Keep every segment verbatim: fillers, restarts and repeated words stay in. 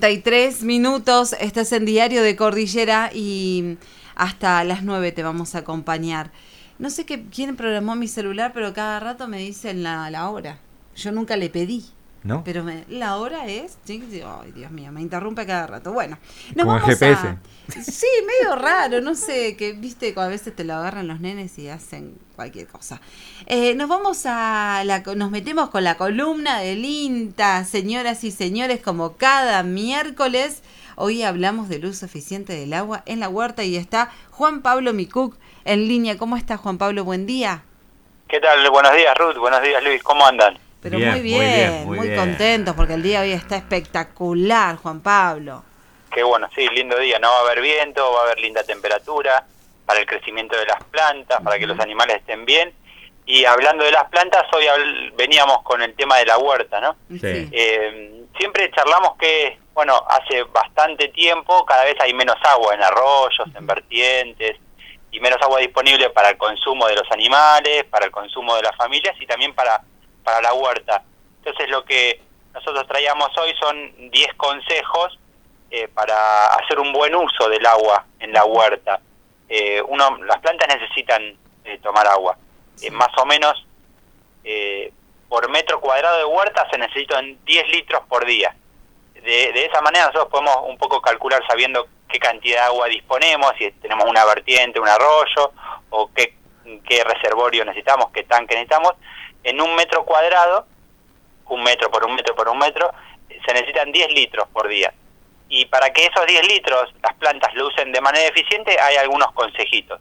cuarenta y tres minutos, estás en Diario de Cordillera y hasta las nueve te vamos a acompañar. No sé qué, quién programó mi celular, pero cada rato me dicen la, la hora. Yo nunca le pedí. ¿No? Pero me, la hora es... Ay, Dios mío, me interrumpe cada rato. Bueno, nos como vamos el G P S. A, sí, medio raro, no sé, que viste, a veces te lo agarran los nenes y hacen cualquier cosa. Eh, nos vamos a... La, nos metemos con la columna del INTA, señoras y señores, como cada miércoles. Hoy hablamos del uso eficiente del agua en la huerta y está Juan Pablo Micook en línea. ¿Cómo estás, Juan Pablo? Buen día. ¿Qué tal? Buenos días, Ruth. Buenos días, Luis. ¿Cómo andan? Pero bien, muy bien, muy, bien, muy, muy muy bien. contentos porque el día hoy está espectacular, Juan Pablo. Qué bueno, sí, lindo día. No va a haber viento, va a haber linda temperatura para el crecimiento de las plantas, para que los animales estén bien. Y hablando de las plantas, hoy habl- veníamos con el tema de la huerta, ¿no? Sí. Eh, siempre charlamos que, bueno, hace bastante tiempo cada vez hay menos agua en arroyos, en vertientes, y menos agua disponible para el consumo de los animales, para el consumo de las familias y también para, para la huerta. Entonces lo que nosotros traíamos hoy son diez consejos eh, para hacer un buen uso del agua en la huerta. Eh, uno, las plantas necesitan eh, tomar agua. Eh, más o menos eh, por metro cuadrado de huerta se necesitan diez litros por día. De, de esa manera nosotros podemos un poco calcular sabiendo qué cantidad de agua disponemos, si tenemos una vertiente, un arroyo, o qué, qué reservorio necesitamos, qué tanque necesitamos. En un metro cuadrado, un metro por un metro por un metro, se necesitan diez litros por día. Y para que esos diez litros las plantas lo usen de manera eficiente hay algunos consejitos.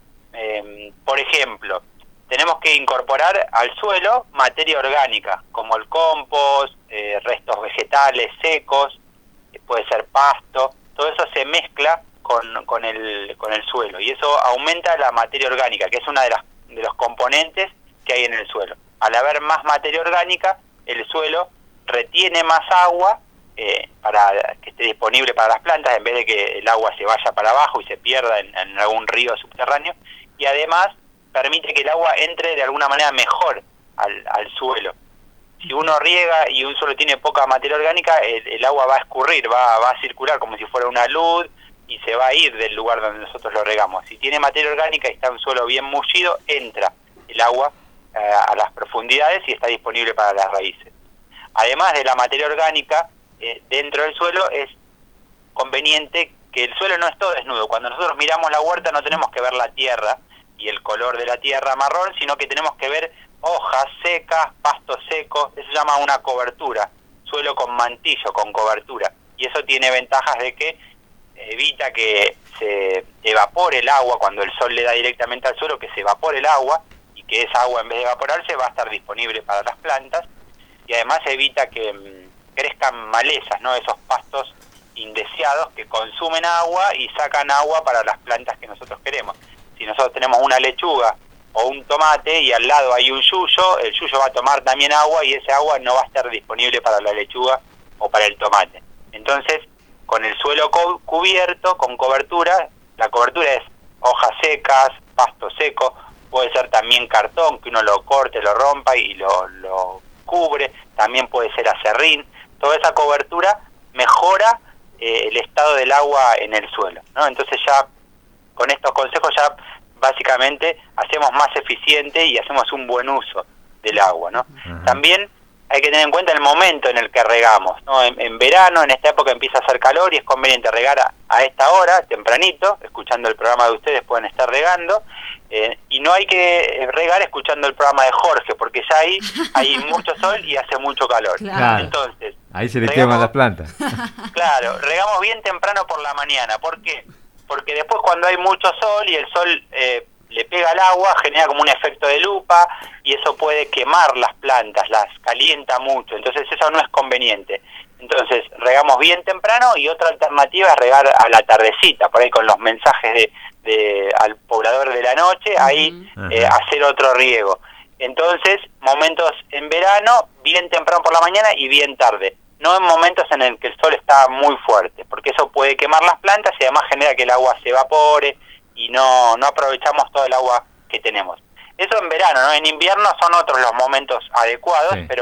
Eh, por ejemplo, tenemos que incorporar al suelo materia orgánica, como el compost, eh, restos vegetales secos, eh, puede ser pasto, todo eso se mezcla con, con, el, con el suelo y eso aumenta la materia orgánica, que es una de, las, de los componentes que hay en el suelo. Al haber más materia orgánica, el suelo retiene más agua eh, para que esté disponible para las plantas, en vez de que el agua se vaya para abajo y se pierda en, en algún río subterráneo, y además permite que el agua entre de alguna manera mejor al, al suelo. Si uno riega y un suelo tiene poca materia orgánica, el, el agua va a escurrir, va, va a circular como si fuera una luz y se va a ir del lugar donde nosotros lo regamos. Si tiene materia orgánica y está un suelo bien mullido, entra el agua eh, a las profundidades y está disponible para las raíces. Además de la materia orgánica, eh, dentro del suelo es conveniente que el suelo no es todo desnudo. Cuando nosotros miramos la huerta no tenemos que ver la tierra y el color de la tierra marrón, sino que tenemos que ver hojas secas, pasto seco, eso se llama una cobertura, suelo con mantillo, con cobertura, y eso tiene ventajas de que evita que se evapore el agua cuando el sol le da directamente al suelo, que se evapore el agua, y que esa agua en vez de evaporarse va a estar disponible para las plantas, y además evita que mmm, crezcan malezas, ¿no? Esos pastos indeseados que consumen agua y sacan agua para las plantas que nosotros queremos. Si nosotros tenemos una lechuga o un tomate y al lado hay un yuyo, el yuyo va a tomar también agua y ese agua no va a estar disponible para la lechuga o para el tomate. Entonces, con el suelo co- cubierto, con cobertura, la cobertura es hojas secas, pasto seco, puede ser también cartón, que uno lo corte, lo rompa y lo, lo cubre, también puede ser acerrín. Toda esa cobertura mejora eh, el estado del agua en el suelo, ¿no? Entonces ya con estos consejos ya básicamente hacemos más eficiente y hacemos un buen uso del agua, ¿no? Uh-huh. También hay que tener en cuenta el momento en el que regamos, ¿no? En, en verano, en esta época empieza a hacer calor y es conveniente regar a, a esta hora, tempranito, escuchando el programa de ustedes pueden estar regando, eh, y no hay que regar escuchando el programa de Jorge, porque ya ahí hay mucho sol y hace mucho calor. Claro. Entonces, ahí se le queman las plantas. Claro, regamos bien temprano por la mañana, ¿por qué? Porque después cuando hay mucho sol y el sol eh, le pega al agua, genera como un efecto de lupa y eso puede quemar las plantas, las calienta mucho, entonces eso no es conveniente. Entonces regamos bien temprano y otra alternativa es regar a la tardecita, por ahí con los mensajes de, de al poblador de la noche, ahí uh-huh. eh, hacer otro riego. Entonces, momentos en verano, bien temprano por la mañana y bien tarde. No en momentos en el que el sol está muy fuerte, porque eso puede quemar las plantas y además genera que el agua se evapore y no, no aprovechamos todo el agua que tenemos. Eso en verano, ¿no? En invierno son otros los momentos adecuados, sí. Pero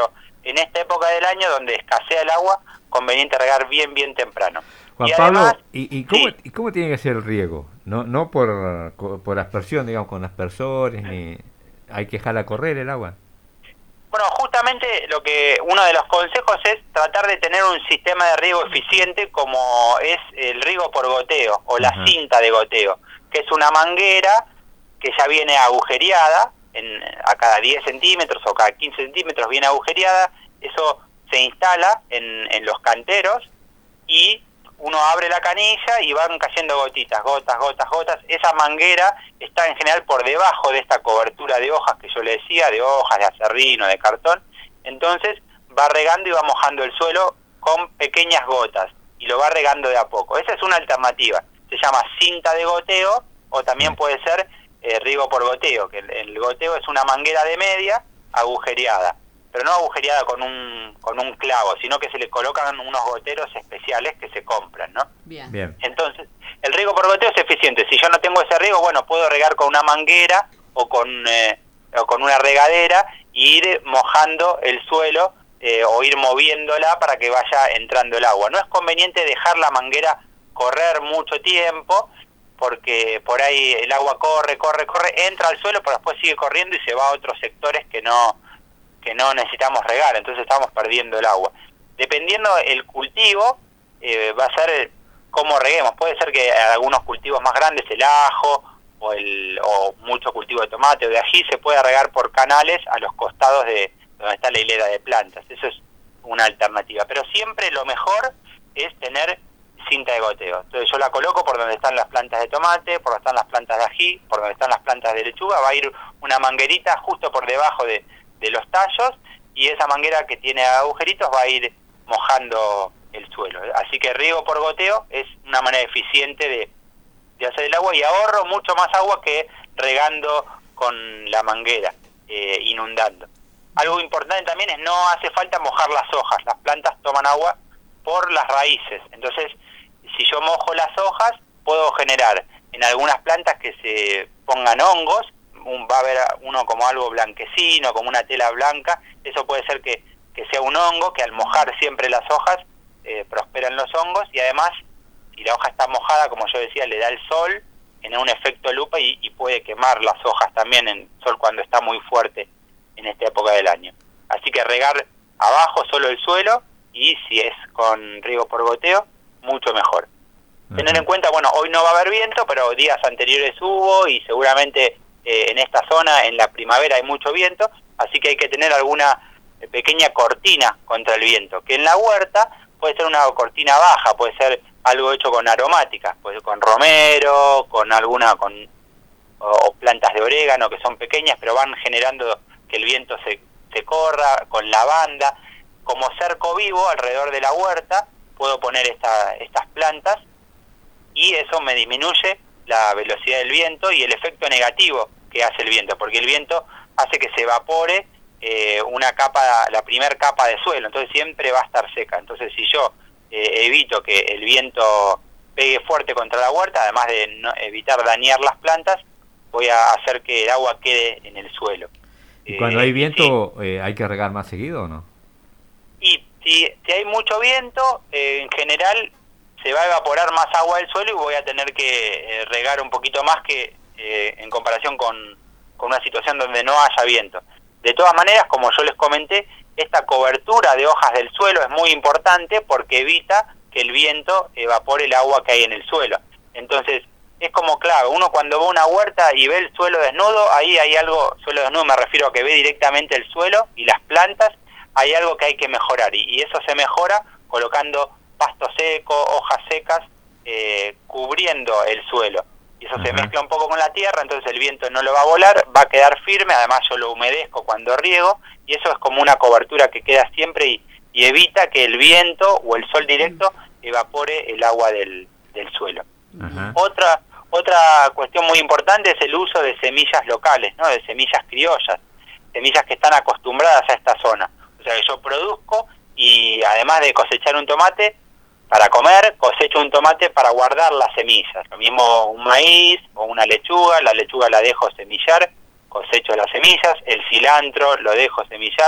en esta época del año donde escasea el agua, conveniente regar bien, bien temprano. Juan y Pablo, además, ¿y, y, cómo, sí. ¿y cómo tiene que ser el riego? No no por, por aspersión, digamos, con aspersores, ni hay que dejarla correr el agua. Bueno, justamente lo que uno de los consejos es tratar de tener un sistema de riego eficiente como es el riego por goteo o la Ajá. cinta de goteo, que es una manguera que ya viene agujereada, en, a cada diez centímetros o cada quince centímetros viene agujereada, eso se instala en, en los canteros y uno abre la canilla y van cayendo gotitas, gotas, gotas, gotas. Esa manguera está en general por debajo de esta cobertura de hojas que yo le decía, de hojas, de acerrín o de cartón. Entonces va regando y va mojando el suelo con pequeñas gotas y lo va regando de a poco. Esa es una alternativa. Se llama cinta de goteo o también puede ser eh, riego por goteo, que el, el goteo es una manguera de media agujereada, pero no agujereada con un con un clavo, sino que se le colocan unos goteros especiales que se compran, ¿no? Bien. Bien. Entonces, el riego por goteo es eficiente. Si yo no tengo ese riego, bueno, puedo regar con una manguera o con eh, o con una regadera y ir mojando el suelo eh, o ir moviéndola para que vaya entrando el agua. No es conveniente dejar la manguera correr mucho tiempo, porque por ahí el agua corre, corre, corre, entra al suelo, pero después sigue corriendo y se va a otros sectores que no que no necesitamos regar, entonces estamos perdiendo el agua. Dependiendo el cultivo, eh, va a ser cómo reguemos. Puede ser que algunos cultivos más grandes, el ajo o, el, o mucho cultivo de tomate o de ají, se puede regar por canales a los costados de donde está la hilera de plantas. Eso es una alternativa. Pero siempre lo mejor es tener cinta de goteo. Entonces yo la coloco por donde están las plantas de tomate, por donde están las plantas de ají, por donde están las plantas de lechuga. Va a ir una manguerita justo por debajo de de los tallos y esa manguera que tiene agujeritos va a ir mojando el suelo. Así que riego por goteo es una manera eficiente de, de hacer el agua y ahorro mucho más agua que regando con la manguera, eh, inundando. Algo importante también es no hace falta mojar las hojas, las plantas toman agua por las raíces, entonces si yo mojo las hojas puedo generar en algunas plantas que se pongan hongos. Un, va a haber uno como algo blanquecino, como una tela blanca, eso puede ser que, que sea un hongo, que al mojar siempre las hojas eh, prosperan los hongos, y además, si la hoja está mojada, como yo decía, le da el sol, tiene un efecto lupa y, y puede quemar las hojas también en sol cuando está muy fuerte en esta época del año. Así que regar abajo solo el suelo, y si es con riego por goteo, mucho mejor. Uh-huh. Tener en cuenta, bueno, hoy no va a haber viento, pero días anteriores hubo y seguramente Eh, en esta zona, en la primavera hay mucho viento, así que hay que tener alguna eh, pequeña cortina contra el viento, que en la huerta puede ser una cortina baja, puede ser algo hecho con aromáticas, puede ser con romero, con alguna, con o, o plantas de orégano que son pequeñas, pero van generando que el viento se, se corra, con lavanda. Como cerco vivo alrededor de la huerta, puedo poner esta, estas plantas y eso me disminuye la velocidad del viento y el efecto negativo que hace el viento, porque el viento hace que se evapore eh, una capa, la primer capa de suelo, entonces siempre va a estar seca. Entonces si yo eh, evito que el viento pegue fuerte contra la huerta, además de no, evitar dañar las plantas, voy a hacer que el agua quede en el suelo. ¿Y cuando eh, hay viento sí. eh, hay que regar más seguido o no? Y si, si hay mucho viento, eh, en general se va a evaporar más agua del suelo y voy a tener que eh, regar un poquito más que eh, en comparación con, con una situación donde no haya viento. De todas maneras, como yo les comenté, esta cobertura de hojas del suelo es muy importante porque evita que el viento evapore el agua que hay en el suelo. Entonces, es como clave, uno cuando va a una huerta y ve el suelo desnudo, ahí hay algo, suelo desnudo me refiero a que ve directamente el suelo y las plantas, hay algo que hay que mejorar y, y eso se mejora colocando pasto seco, hojas secas, eh, cubriendo el suelo. Y eso uh-huh. se mezcla un poco con la tierra, entonces el viento no lo va a volar, va a quedar firme, además yo lo humedezco cuando riego, y eso es como una cobertura que queda siempre y, y evita que el viento o el sol directo evapore el agua del, del suelo. Uh-huh. Otra otra cuestión muy importante es el uso de semillas locales, ¿no? De semillas criollas, semillas que están acostumbradas a esta zona. O sea que yo produzco y además de cosechar un tomate para comer, cosecho un tomate para guardar las semillas. Lo mismo un maíz o una lechuga, la lechuga la dejo semillar, cosecho las semillas, el cilantro lo dejo semillar,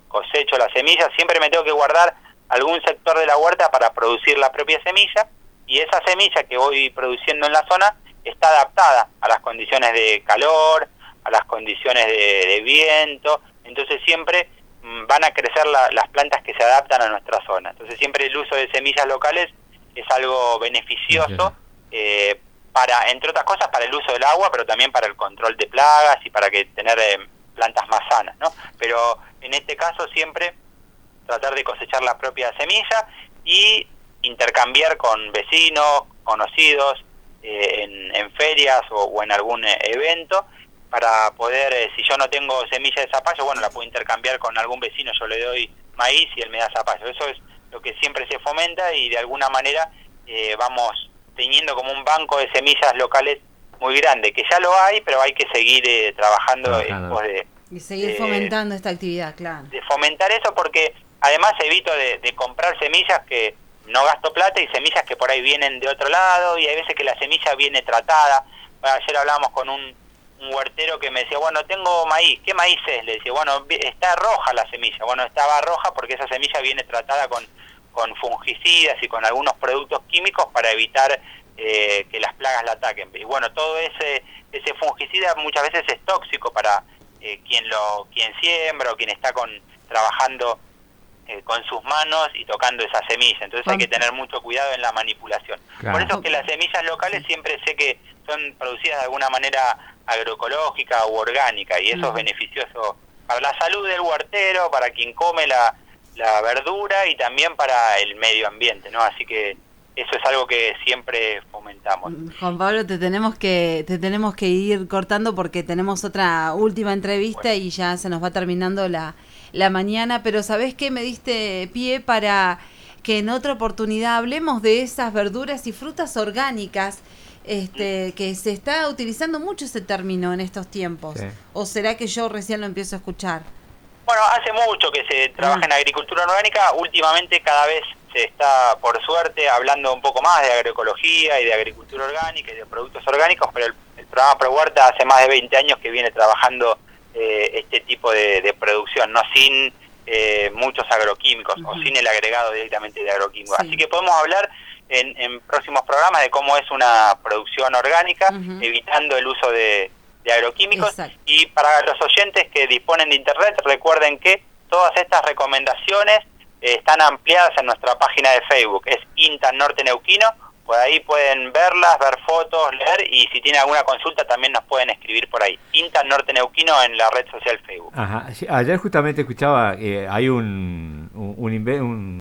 cosecho la semilla, siempre me tengo que guardar algún sector de la huerta para producir la propia semilla, y esa semilla que voy produciendo en la zona está adaptada a las condiciones de calor, a las condiciones de, de viento, entonces siempre mmm, van a crecer la, las plantas que se adaptan a nuestra zona. Entonces siempre el uso de semillas locales es algo beneficioso, eh, para, entre otras cosas, para el uso del agua, pero también para el control de plagas y para que tener eh, plantas más sanas, ¿no? Pero en este caso siempre tratar de cosechar la propia semilla y intercambiar con vecinos, conocidos, eh, en, en ferias o, o en algún eh, evento, para poder, eh, si yo no tengo semilla de zapallo, bueno, la puedo intercambiar con algún vecino, yo le doy maíz y él me da zapallo. Eso es lo que siempre se fomenta, y de alguna manera eh, vamos teniendo como un banco de semillas locales muy grande, que ya lo hay, pero hay que seguir eh, trabajando Trabajando. en pos de... Y seguir de, fomentando esta actividad, claro. de fomentar eso, porque además evito de, de comprar semillas que no gasto plata, y semillas que por ahí vienen de otro lado, y hay veces que la semilla viene tratada. Ayer hablábamos con un, un huertero que me decía, bueno, tengo maíz, ¿qué maíz es? Le decía, bueno, está roja la semilla. Bueno, estaba roja porque esa semilla viene tratada con, con fungicidas y con algunos productos químicos para evitar eh, que las plagas la ataquen. Y bueno, todo ese, ese fungicida muchas veces es tóxico para eh, quien lo quien siembra o quien está con trabajando Eh, con sus manos y tocando esa semilla. Entonces hay que tener mucho cuidado en la manipulación. Claro. Por eso es que las semillas locales siempre sé que son producidas de alguna manera agroecológica u orgánica, y eso uh-huh. es beneficioso para la salud del huertero, para quien come la, la verdura, y también para el medio ambiente, ¿no? Así que eso es algo que siempre fomentamos. Juan Pablo, te tenemos que te tenemos que ir cortando porque tenemos otra última entrevista, bueno, y ya se nos va terminando la la mañana, pero ¿sabés qué? Me diste pie para que en otra oportunidad hablemos de esas verduras y frutas orgánicas, este, que se está utilizando mucho ese término en estos tiempos. Sí. ¿O será que yo recién lo empiezo a escuchar? Bueno, hace mucho que se trabaja ah. en agricultura orgánica. Últimamente cada vez se está, por suerte, hablando un poco más de agroecología y de agricultura orgánica y de productos orgánicos, pero el, el programa ProHuerta hace más de veinte años que viene trabajando Eh, este tipo de, de producción, no sin eh, muchos agroquímicos, uh-huh. o sin el agregado directamente de agroquímicos. Sí. Así que podemos hablar en, en próximos programas de cómo es una producción orgánica, uh-huh. evitando el uso de, de agroquímicos. Exacto. Y para los oyentes que disponen de internet, recuerden que todas estas recomendaciones eh, están ampliadas en nuestra página de Facebook, es INTA Norte Neuquino. Por ahí pueden verlas, ver fotos, leer, y si tienen alguna consulta también nos pueden escribir por ahí. INTA Norte Neuquino en la red social Facebook. Ajá. Ayer justamente escuchaba, eh, hay un, un, un, un